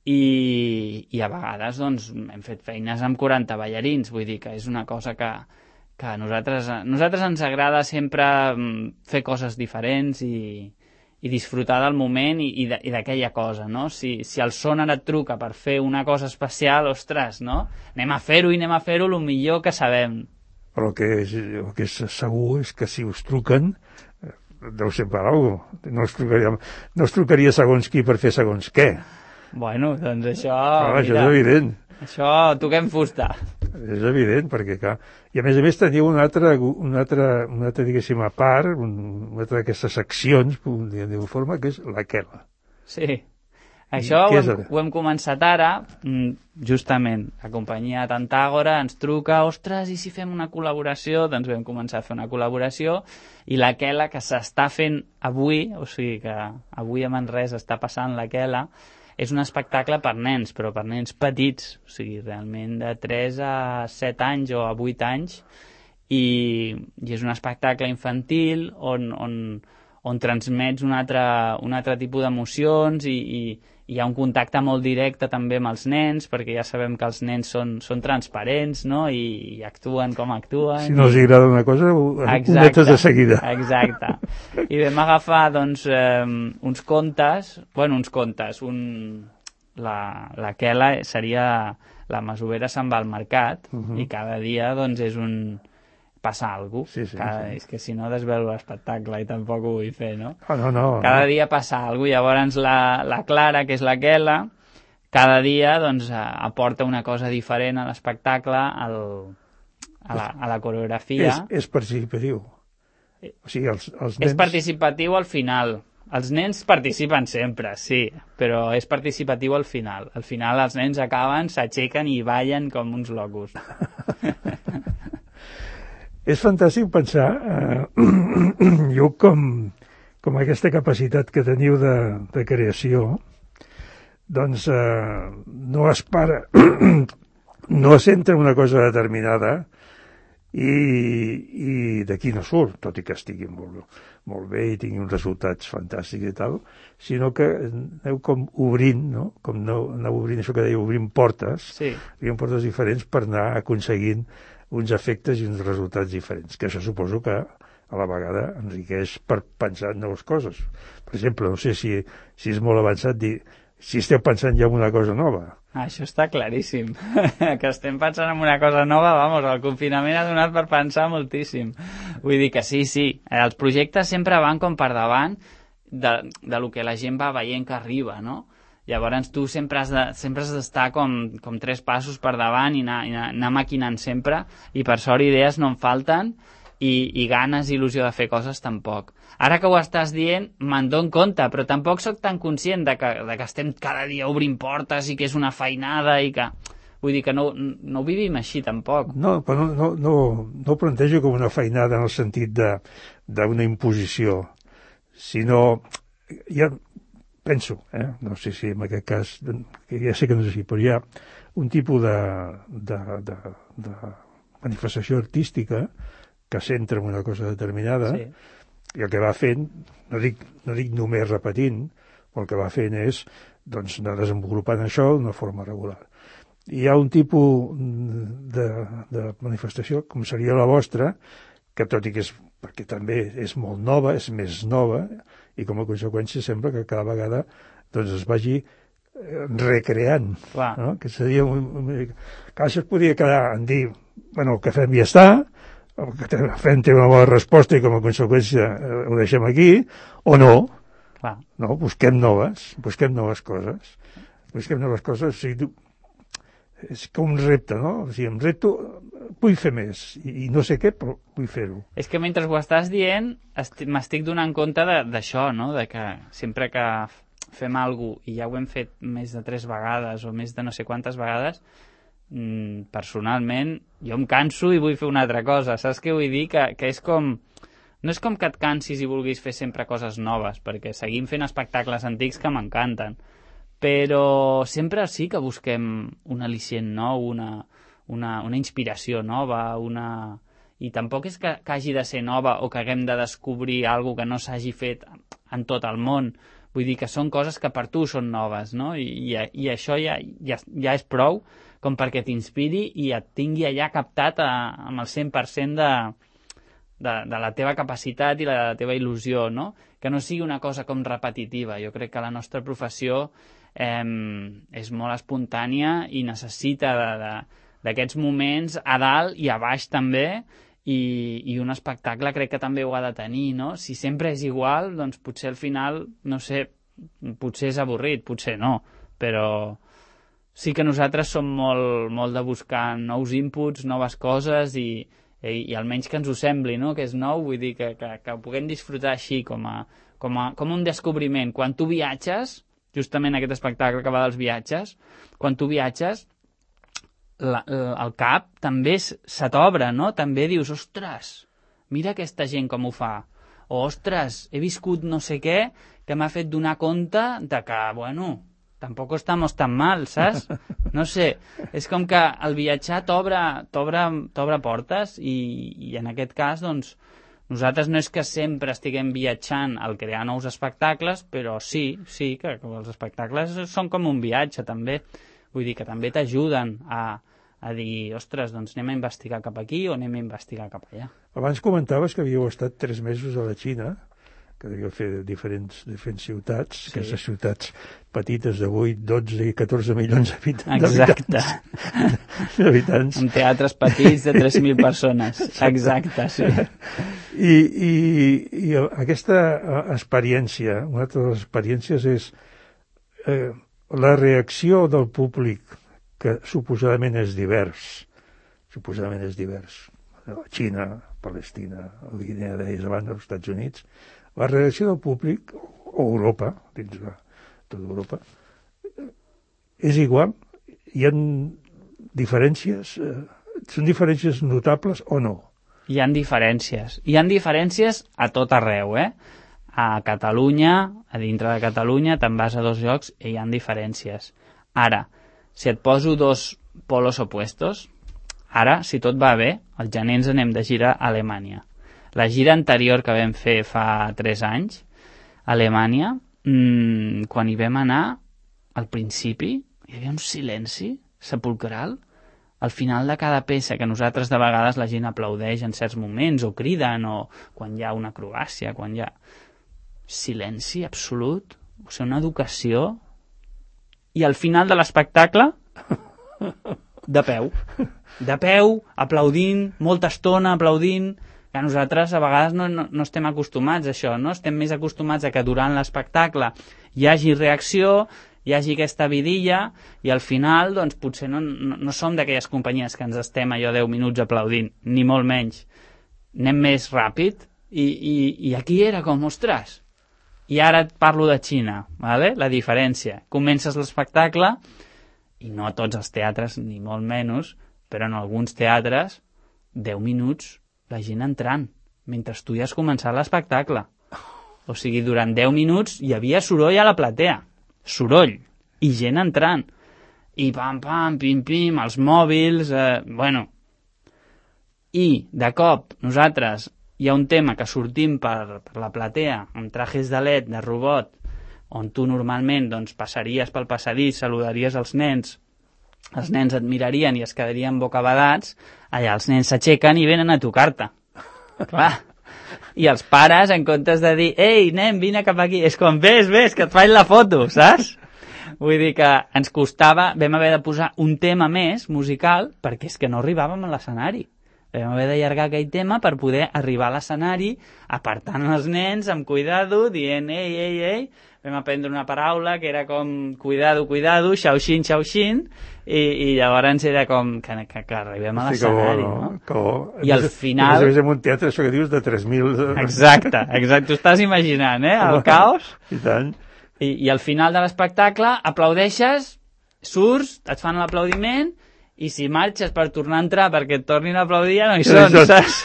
I, i a vegades doncs, hem fet feines amb quaranta ballarins, vull dir que és una cosa que, que a nosaltres, a nosaltres ens agrada sempre fer coses diferents i, i disfrutar del moment i, i d'aquella cosa, no? Si, si el Sonar et truca per fer una cosa especial, ostres, no? Anem a fer-ho i anem a fer-ho el millor que sabem. Però el que és, el que és segur és que si us truquen, deu ser per alguna cosa. No es trucaria, no es trucaria segons qui per fer segons què. Bueno, doncs això... Clar, això mira, és evident. Això toquem fusta. És evident, perquè clar... I a més a més teniu una altra, una altra, una altra diguéssim, a part, una altra d'aquestes seccions, de forma, que és la Quela. Sí. Això ho hem, ho hem començat ara, justament. La companyia Tantàgora ens truca, ostres, i si fem una col·laboració? Doncs vam començar a fer una col·laboració i la Quela, que s'està fent avui, o sigui que avui a Manresa està passant la Quela, és un espectacle per nens, però per nens petits, o sigui, realment de tres a set anys o a vuit anys, i, i és un espectacle infantil on, on, on transmets un altre, un altre tipus d'emocions i, i, i hi ha un contacte molt directe també amb els nens, perquè ja sabem que els nens són, són transparents, no?, i, i actuen com actuen. Si no els agrada una cosa, ho netes de seguida. Exacte. I vam agafar, doncs, eh, uns contes, bueno, uns contes, un... La, la Quela seria la masovera se'n va al mercat, uh -huh. i cada dia, doncs, és un... passa alguna cosa. Sí, sí, cada... sí. És que si no desvelo l'espectacle i tampoc ho vull fer, no? Oh, no, no. Cada no. dia passa alguna cosa. Llavors la, la Clara, que és la Quela, cada dia doncs, aporta una cosa diferent a l'espectacle, al, a, la, a la coreografia. És, és participatiu. O sigui, els, els nens... És participatiu al final. Els nens participen sempre, sí, però és participatiu al final. Al final els nens acaben, s'aixequen i ballen com uns locos. És fantàstic pensar, eh, jo com, com aquesta capacitat que teniu de, de creació, doncs eh, no es para, no es centra en una cosa determinada i, i d'aquí no surt, tot i que estigui molt, molt bé i tingui uns resultats fantàstics i tal, sinó que aneu com obrint, no? Com aneu, aneu obrint, això que deia, obrint portes, sí. obrint portes diferents per anar aconseguint uns efectes i uns resultats diferents, que això suposo que a la vegada enriqueix per pensar en noves coses. Per exemple, no sé si, si és molt avançat dir, si esteu pensant ja en una cosa nova. Ah, això està claríssim. Que estem pensant en una cosa nova, vamos, el confinament ha donat per pensar moltíssim. Vull dir que sí, sí, els projectes sempre van com per davant de, de lo que la gent va veient que arriba, no? Llavors tu sempre has de, sempre has d'estar com, com tres passos per davant i anar, i anar, anar maquinant sempre, i per sort idees no en falten, i, i ganes i il·lusió de fer coses tampoc. Ara que ho estàs dient, me'n dono compte, però tampoc sóc tan conscient de que, de que estem cada dia obrint portes i que és una feinada i que... Vull dir que no, no ho vivim així tampoc. No, però no, no, no, no ho plantejo com una feinada en el sentit d'una imposició, sinó... Ja penso, eh? No sé si en aquest cas, ja sé que no és així, però hi ha un tipus de, de, de, de manifestació artística que centra en una cosa determinada, sí. I el que va fent, no dic, no dic només repetint, el que va fent és doncs, anar desenvolupant això d'una forma regular. I hi ha un tipus de, de manifestació, com seria la vostra, que tot i que és, perquè també és molt nova, és més nova, i com a conseqüència sembla que cada vegada doncs, es vagi recreant, no? Que seria un, un... que això es podria quedar en dir, bueno, el que fem ja està, el que fem té una bona resposta i com a conseqüència eh, ho deixem aquí, o no. Clar. No, busquem noves, busquem noves coses. Busquem noves coses, o sigui, és com un repte, no? O sigui, em repto, vull fer més, i, i no sé què, però vull fer-ho. És que mentre ho estàs dient, m'estic donant compte d'això, no? De que sempre que fem alguna cosa, i ja ho hem fet més de tres vegades, o més de no sé quantes vegades, personalment jo em canso i vull fer una altra cosa, saps què vull dir? Que, que és com, no és com que et cansis i vulguis fer sempre coses noves, perquè seguim fent espectacles antics que m'encanten, però sempre sí que busquem un al·licient nou, una, una, una inspiració nova, una... i tampoc és que, que hagi de ser nova o que haguem de descobrir alguna que no s'hagi fet en tot el món. Vull dir que són coses que per tu són noves, no? I, i, i això ja, ja, ja és prou com perquè t'inspiri i et tingui allà captat a, amb el cent per cent de, de, de la teva capacitat i la, la teva il·lusió, no? Que no sigui una cosa com repetitiva. Jo crec que la nostra professió eh, és molt espontània i necessita d'aquests moments a dalt i a baix també, i, i un espectacle crec que també ho ha de tenir, no? Si sempre és igual, doncs potser al final, no sé, potser és avorrit, potser no, però sí que nosaltres som molt, molt de buscar nous inputs, noves coses i, i, i almenys que ens ho sembli, no? Que és nou, vull dir que, que, que ho puguem disfrutar així com, a, com, a, com un descobriment. Quan tu viatges, justament aquest espectacle que va dels viatges, quan tu viatges, la, el cap també se t'obre, no? També dius, ostres, mira aquesta gent com ho fa. O, ostres, he viscut no sé què que m'ha fet donar compte de que, bueno, tampoc estamos tan mal, saps? No sé, és com que el viatjar t'obre portes i, i en aquest cas, doncs, nosaltres no és que sempre estiguem viatjant al crear nous espectacles, però sí, sí, que els espectacles són com un viatge, també. Vull dir que també t'ajuden a, a dir, ostres, doncs anem a investigar cap aquí o anem a investigar cap allà. Abans comentaves que havíeu estat tres mesos a la Xina, que devíeu fer diferents, diferents ciutats, sí. Aquestes ciutats petites de vuit, dotze i catorze milions Exacte. d'habitants. Amb teatres petits de tres mil persones. Exacte, sí. I, i, i aquesta experiència, una altra de les experiències és eh, la reacció del públic, que suposadament és divers, suposadament és divers. La Xina, Palestina, el Guinea d'ells abans dels Estats Units, la reacció del públic, o Europa, dins de tota Europa, és igual. Hi ha diferències, eh, són diferències notables o no? Hi ha diferències. Hi ha diferències a tot arreu, eh? A Catalunya, a dintre de Catalunya, te'n vas a dos llocs i hi ha diferències. Ara, si et poso dos polos opuestos, ara, si tot va bé, al gener ens anem de gira a Alemanya. La gira anterior que vam fer fa tres anys, a Alemanya, mmm, quan hi vam anar, al principi, hi havia un silenci sepulcral. Al final de cada peça, que nosaltres de vegades la gent aplaudeix en certs moments, o criden, o quan hi ha una acrobàcia, quan hi ha silenci absolut, o sigui, una educació, i al final de l'espectacle, de peu. De peu, aplaudint, molta estona aplaudint, que nosaltres a vegades no, no, no estem acostumats a això, no? Estem més acostumats a que durant l'espectacle hi hagi reacció, hi hagi aquesta vidilla, i al final, doncs, potser no, no, no som d'aquelles companyies que ens estem allò deu minuts aplaudint, ni molt menys. Anem més ràpid, i, i, i aquí era com, ostres. I ara et parlo de Xina, ¿vale? La diferència. Comences l'espectacle, i no a tots els teatres, ni molt menys, però en alguns teatres, deu minuts, la gent entrant, mentre tu ja has començat l'espectacle. O sigui, durant deu minuts hi havia soroll a la platea. Soroll, i gent entrant, i pam, pam, pim, pim, els mòbils, eh, bueno. I, de cop, nosaltres, hi ha un tema que sortim per, per la platea, amb trajes de L E D, de robot, on tu normalment doncs, passaries pel passadís, saludaries els nens, els nens et mirarien i es quedarien bocabadats, allà els nens s'aixequen i venen a tocar-te. Clar. I els pares, en comptes de dir «Ei, nen, vine cap aquí», és com «Ves, ves, que et faig la foto», saps? Vull dir que ens costava, vam haver de posar un tema més musical perquè és que no arribàvem a l'escenari. Vam haver d'allargar aquell tema per poder arribar a l'escenari, apartant els nens amb cuidado, dient «Ei, ei, ei», vam aprendre una paraula que era com «Cuidado, cuidado», «Xauxin, xauxin», i, i llavors era com que, que, que arribem a l'escenari, no? no? Que bo. I al final... A més a més, un teatre, això que dius, de tres mil... Exacte, exacte, t'ho estàs imaginant, eh? El caos. I tant. I, i al final de l'espectacle aplaudeixes, surts, et fan l'aplaudiment, i si marxes per tornar a entrar perquè et tornin a aplaudir ja no hi són, saps?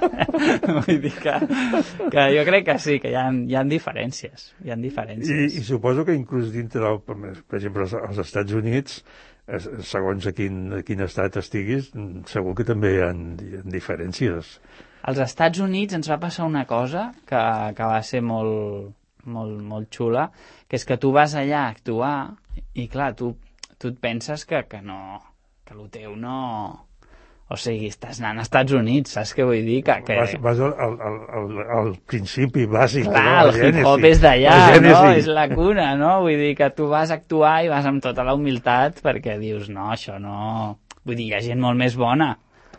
Vull dir que, que jo crec que sí, que hi ha, hi ha diferències. Hi ha diferències. I, I suposo que inclús dintre del... Per exemple, als Estats Units, segons a quin, a quin estat estiguis, segur que també hi ha, hi ha diferències. Als Estats Units ens va passar una cosa que, que va ser molt, molt, molt xula, que és que tu vas allà a actuar i, clar, tu, tu et penses que, que no... que el teu no... O sigui, estàs anant als Estats Units, saps què vull dir? Que, que... Vas, vas al, al, al, al principi bàsic. Clar, el hip-hop és d'allà, no? És la cuna, no? Vull dir que tu vas a actuar i vas amb tota la humilitat perquè dius, no, això no... Vull dir, hi ha gent molt més bona.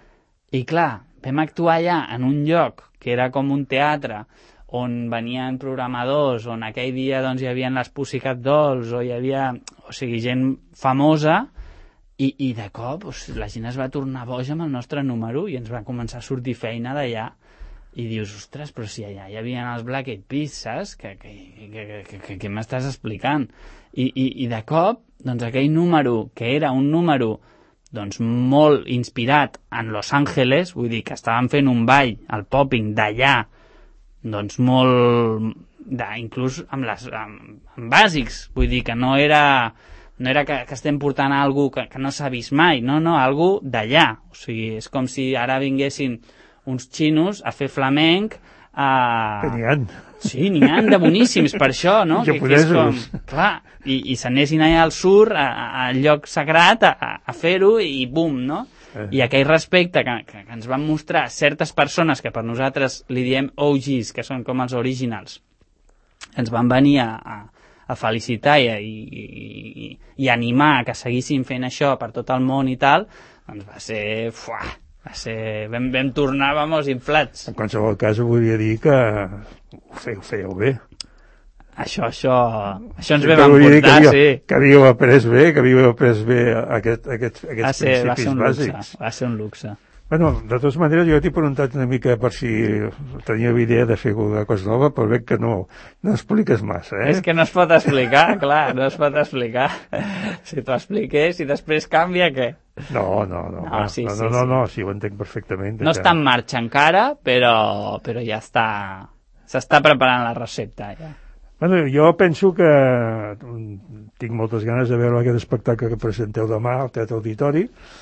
I clar, vam actuar allà en un lloc que era com un teatre on venien programadors, on aquell dia doncs, hi havia les Pussycat Dolls, o hi havia, o sigui, gent famosa. I, i de cop o sigui, la gent es va tornar boja amb el nostre número i ens va començar a sortir feina d'allà. I dius, ostres, però si allà hi havia els Black Eyed Peas, saps? Que, que, que, que, que, que m'estàs explicant? I, i, I de cop, doncs aquell número, que era un número doncs, molt inspirat en Los Angeles, vull dir que estaven fent un ball, el popping d'allà, doncs molt... De, inclús amb, les, amb, amb bàsics, vull dir que no era... No era que, que estem portant algú que, que no s'ha vist mai, no, no, algú d'allà. O sigui, és com si ara vinguessin uns xinos a fer flamenc. A... Que n'hi ha. Sí, n'hi ha de boníssims per això, no? Que, que és com, clar, i, i s'anessin allà al sur, al lloc sagrat, a, a fer-ho i bum, no? Eh. I aquell respecte que, que, que ens van mostrar certes persones que per nosaltres li diem O Gs, que són com els originals, ens van venir a... a a felicitar i, i, i, i animar que seguissin fent això per tot el món i tal, doncs va ser... Fuà, va ser... Vam, vam tornar, vamos, inflats. En qualsevol cas, volia dir que ho fèieu, fèieu bé. Això, això... Això ens vam emportar, que sí. Que havíeu après bé, que havíeu après bé aquest, aquest, aquests va ser, principis va ser un bàsics. Luxe, va ser un luxe. Bueno, de totes maneres, jo t'he preguntat una mica per si teníeu idea de fer alguna cosa nova, però veig que no, no expliques massa, eh? És que no es pot explicar, clar, no es pot explicar. Si t'ho expliqués i després canvia, què? No, no, no, no, sí, no, sí, no, no, sí. no, sí, ho entenc perfectament. No està en marxa encara, però, però ja està... S'està preparant la recepta, ja. Bueno, jo penso que tinc moltes ganes de veure aquest espectacle que presenteu demà al Teatre Auditori,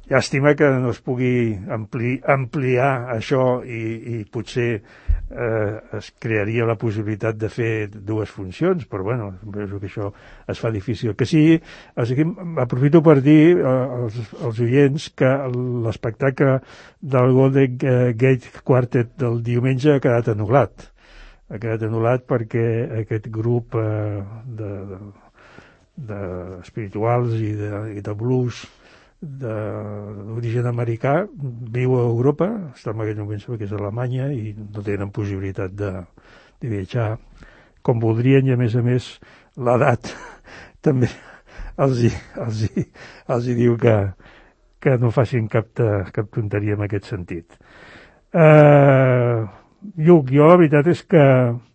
llàstima que no es pugui ampli, ampliar això i, i potser eh, es crearia la possibilitat de fer dues funcions, però bueno, penso que això es fa difícil. Que sí, aquí aprofito per dir eh, als, als oients que l'espectacle del Golden Gate Quartet del diumenge ha quedat anul·lat. Ha quedat anul·lat perquè aquest grup eh, de, de, de espirituals i de, i de blues d'origen americà viu a Europa, està en aquell moment que és a Alemanya i no tenen possibilitat de, de viatjar com voldrien, i a més a més l'edat també els hi, els hi, els hi diu que, que no facin cap, cap tonteria en aquest sentit. eh, Lluc, jo la veritat és que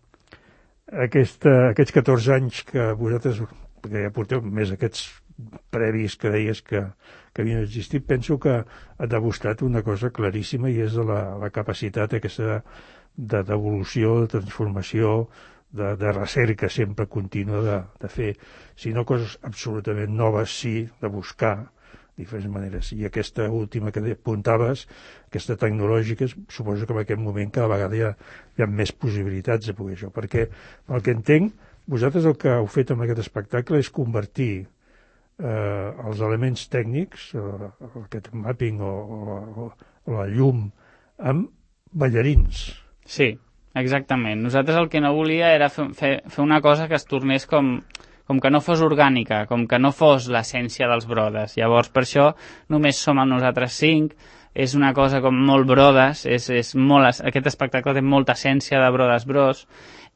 aquesta, aquests catorze anys que vosaltres, perquè ja porteu més aquests previs que deies que, que havien existit, penso que ha demostrat una cosa claríssima, i és la, la capacitat aquesta d'evolució, de transformació, de, de recerca sempre contínua de, de fer, si no coses absolutament noves, sí, de buscar diferents maneres. I aquesta última que apuntaves, aquesta tecnològica, suposo que en aquest moment cada vegada hi ha, hi ha més possibilitats de poder això, perquè el que entenc, vosaltres el que heu fet amb aquest espectacle és convertir eh, els elements tècnics, eh, aquest mapping o, o, o la llum, amb ballarins. Sí, exactament. Nosaltres el que no volia era fer, fer, fer una cosa que es tornés com... com que no fos orgànica, com que no fos l'essència dels Brothers. Llavors, per això, només som amb nosaltres cinc, és una cosa com molt Brothers, és, és molt, aquest espectacle té molta essència de Brothers Bros,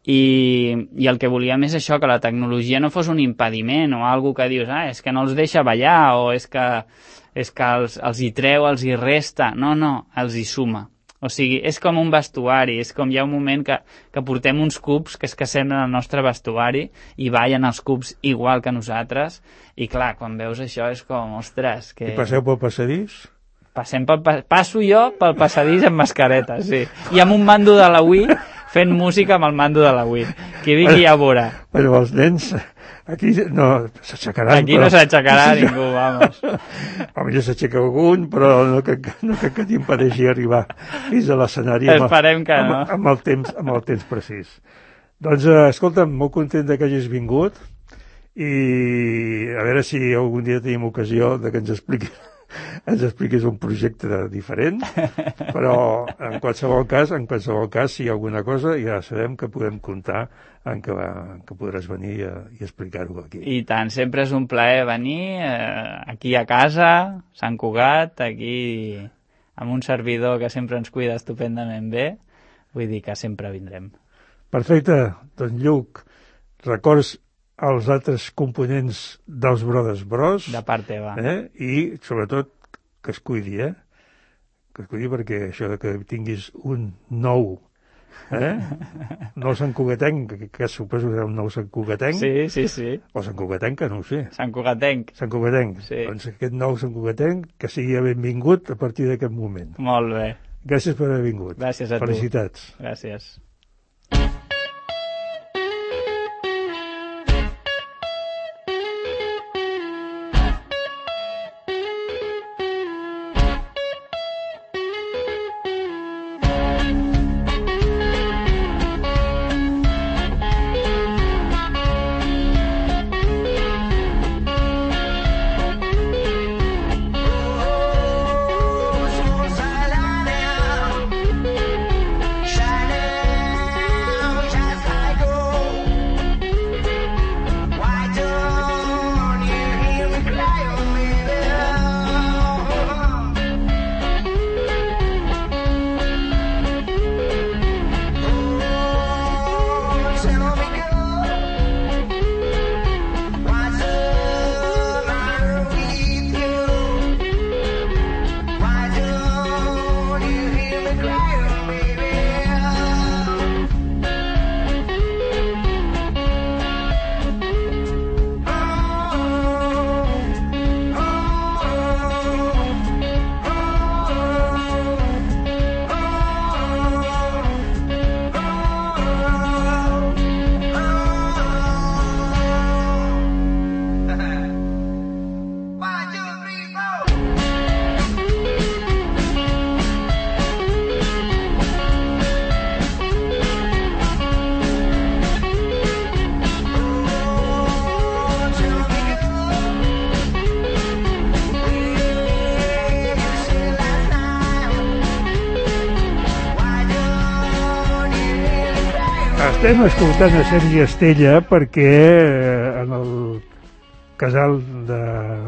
i, i el que volíem és això, que la tecnologia no fos un impediment, o algo que dius, ah, és que no els deixa ballar, o és que, és que els, els hi treu, els hi resta. No, no, els hi suma. O sigui, és com un vestuari, és com hi ha un moment que, que portem uns cubs que és que semblen el nostre vestuari i ballen els cubs igual que nosaltres, i clar, quan veus això és com, ostres... Que... I passeu pel passadís? Passem pel, passo jo pel passadís amb mascareta, sí. I amb un mando de la Wii, fent música amb el mando de la Wii. Qui vingui a veure. Però els nens... Aquí no s'aixecaran. Aquí però... no s'aixecarà ningú, vamos. Potser s'aixeca algun, però no que, no que, que t'impedeixi arribar fins a l'escenari amb, Esperem que amb, no. amb, el temps, amb el temps precís. Doncs, eh, escolta'm, molt content que hagis vingut, i a veure si algun dia tenim ocasió de que ens expliquis, ens expliquis un projecte diferent, però en qualsevol cas, en qualsevol cas, si hi ha alguna cosa, ja sabem que podem comptar en que, en que podràs venir i, i explicar-ho aquí. I tant, sempre és un plaer venir eh, aquí a casa, Sant Cugat, aquí amb un servidor que sempre ens cuida estupendament bé, vull dir que sempre vindrem. Perfecte, doncs Lluc, records als altres components dels Brothers Bros. De part teva. Eh? I, sobretot, que es cuidi, eh? Que es cuidi perquè això de que tinguis un nou, eh? Nou Sant Cugatenc, que, que suposo que era un nou Sant Cugatenc. Sí, sí, sí. O Sant Cugatenc, que no ho sé. Sant Cugatenc. Sant Cugatenc. Sí. Doncs aquest nou Sant Cugatenc, que sigui benvingut a partir d'aquest moment. Molt bé. Gràcies per haver vingut. Gràcies a Felicitats. tu. Gràcies. Shining Estem escoltant a Sergi Estella perquè en el casal de...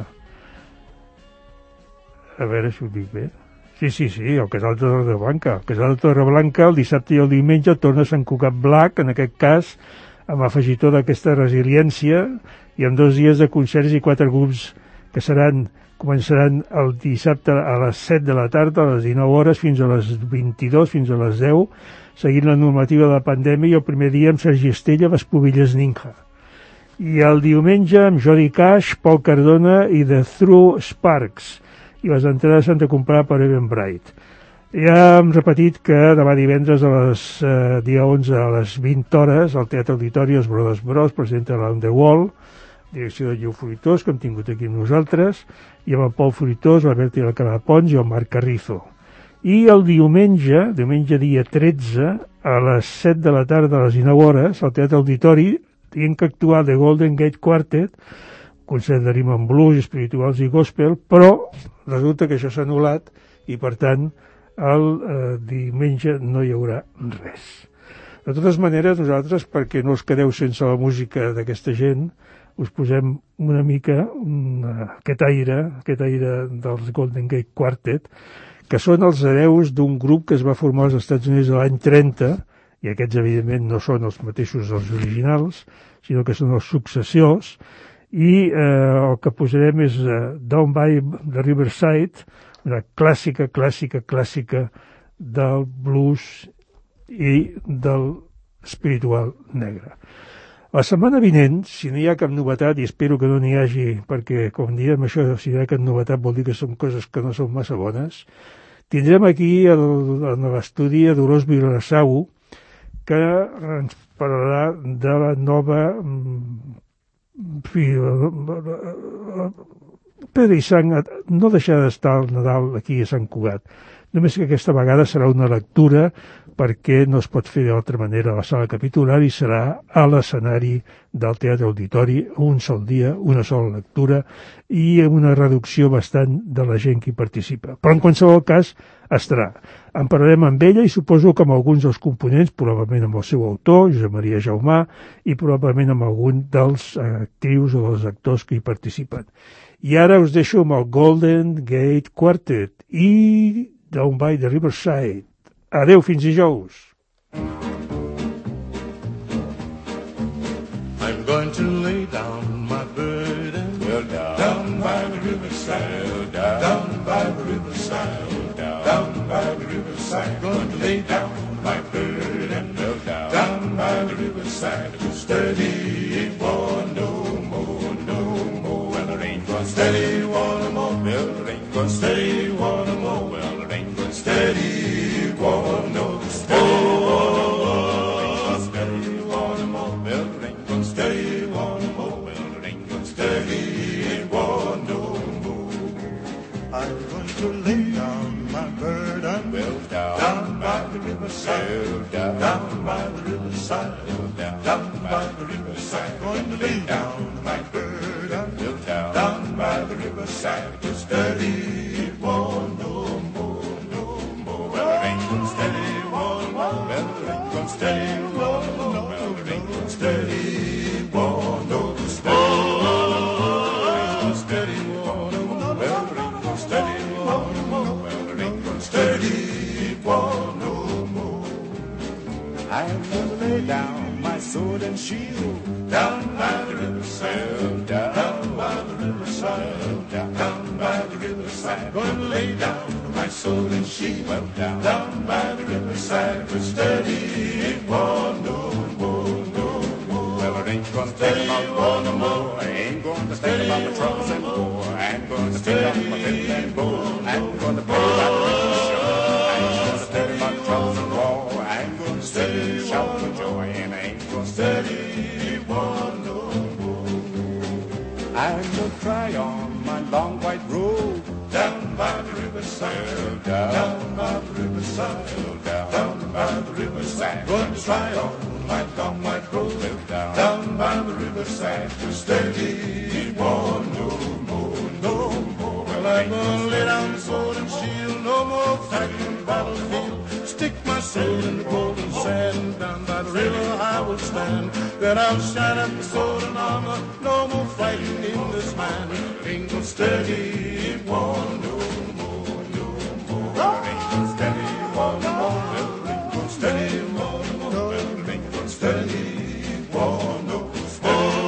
A veure si ho dic bé. Sí, sí, sí, el casal de Torreblanca. El casal de Torreblanca el dissabte i el diumenge torna a Sant Cugat Black, en aquest cas amb afegitó d'aquesta resiliència i amb dos dies de concerts i quatre grups que seran, començaran el dissabte a les set de la tarda, a les dinou hores, fins a les vint-i-dues, fins a les deu, seguint la normativa de la pandèmia, i el primer dia amb Sergi Estella, Vespuvilles Ninja. I el diumenge amb Jody Cash, Paul Cardona i The True Sparks. I les entrades s'han de comprar per Eventbrite. Ja hem repetit que demà divendres a les eh, dia onze a les vint hores al Teatre Auditori els Brothers Bros presenta l'Around the World, direcció de Lleu Fruitós, que hem tingut aquí amb nosaltres, i amb el Pol Fruitós, la Berta i la Carapons i el Marc Carrizo. I el diumenge, diumenge dia tretze, a les set de la tarda a les dinou hores, al Teatre Auditori, tenim que actuar The Golden Gate Quartet, concert de rhythm and blues, espirituals i gospel, però resulta que això s'ha anul·lat i, per tant, el eh, diumenge no hi haurà res. De totes maneres, nosaltres, perquè no us quedeu sense la música d'aquesta gent, us posem una mica una, aquest aire, aquest aire dels Golden Gate Quartet, que són els hereus d'un grup que es va formar als Estats Units l'any trenta, i aquests, evidentment, no són els mateixos dels originals, sinó que són els successors, i eh, el que posarem és eh, Down by the Riverside, una clàssica, clàssica, clàssica del blues i del espiritual negre. La setmana vinent, si no hi ha cap novetat, i espero que no n'hi hagi, perquè, com diem, això, si no hi ha cap novetat vol dir que són coses que no són massa bones, tindrem aquí el, en l'estudi a Dolors Vilarasau, que ens parlarà de la nova... En fi, Pedra i Sang no deixarà d'estar al Nadal aquí a Sant Cugat. Només que aquesta vegada serà una lectura perquè no es pot fer d'altra manera a la sala capitular i serà a l'escenari del Teatre Auditori un sol dia, una sola lectura i amb una reducció bastant de la gent que hi participa. Però en qualsevol cas estarà. En parlarem amb ella i suposo que amb alguns dels components, probablement amb el seu autor, Josep Maria Jaumà, i probablement amb algun dels actrius o dels actors que hi participen. I ara us deixo amb el Golden Gate Quartet i Down by the Riverside. Adeu, fins dijous. I'm going to lay down my burden well, down, down by the riverside, well, down, down by the riverside, well, down, down by the riverside. Going to lay down my burden well, down, down by the riverside. Steady, it won't no more, no more. Well, it ain't going steady, one more. Well, it ain't going steady, one more. Well, it ain't going steady. One no steady, one steady, one more. Well, it ain't gonna steady, one more. Well, it ain't gonna steady, one no more. I'm going to lay down my burden, well, down, down by the riverside, well, down, down by the riverside, well, down, down by the riverside. Going to lay down my burden, well, down, down by the riverside. To steady, one no more. Steady, one, one, well, it ain't gonna steady, one, no, well, it ain't gonna steady, one, no, steady, one, no, well, it ain't gonna steady, one, no, well, it ain't gonna steady, one, no more. I'm gonna lay down my sword and shield, down by the riverside, down, down by the riverside, down, down by the riverside. Gonna lay down my sword and shield, well, down, down by the riverside. But steady, it won't no more, no more. Well, it ain't gonna steady about no more. I ain't gonna steady about my troubles anymore. I ain't gonna steady about my fiddle anymore. I ain't gonna play about the show. I ain't gonna steady about the troubles and war. I ain't gonna steady shout for joy, and I ain't gonna steady it won't no more. I'm gonna try on my long white robe, down by the riverside, down, down by the riverside, down, down by the riverside. Going to try on my long white robe, down, down by the riverside. To steady, it won't no more, no more. Well, I'm gonna lay down the sword and shield, no more fighting battlefield. Stick my sword in the golden sand, down by the river high. Then I'll shine up the sword and armor, no more fighting in this man. Ain't no steady war no more, no more. Ain't no steady war no more. Ain't no steady war no more. Ain't no steady war no more. Steady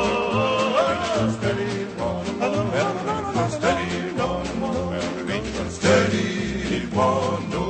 war no more. Ain't no steady war no more. Ain't no steady war no more.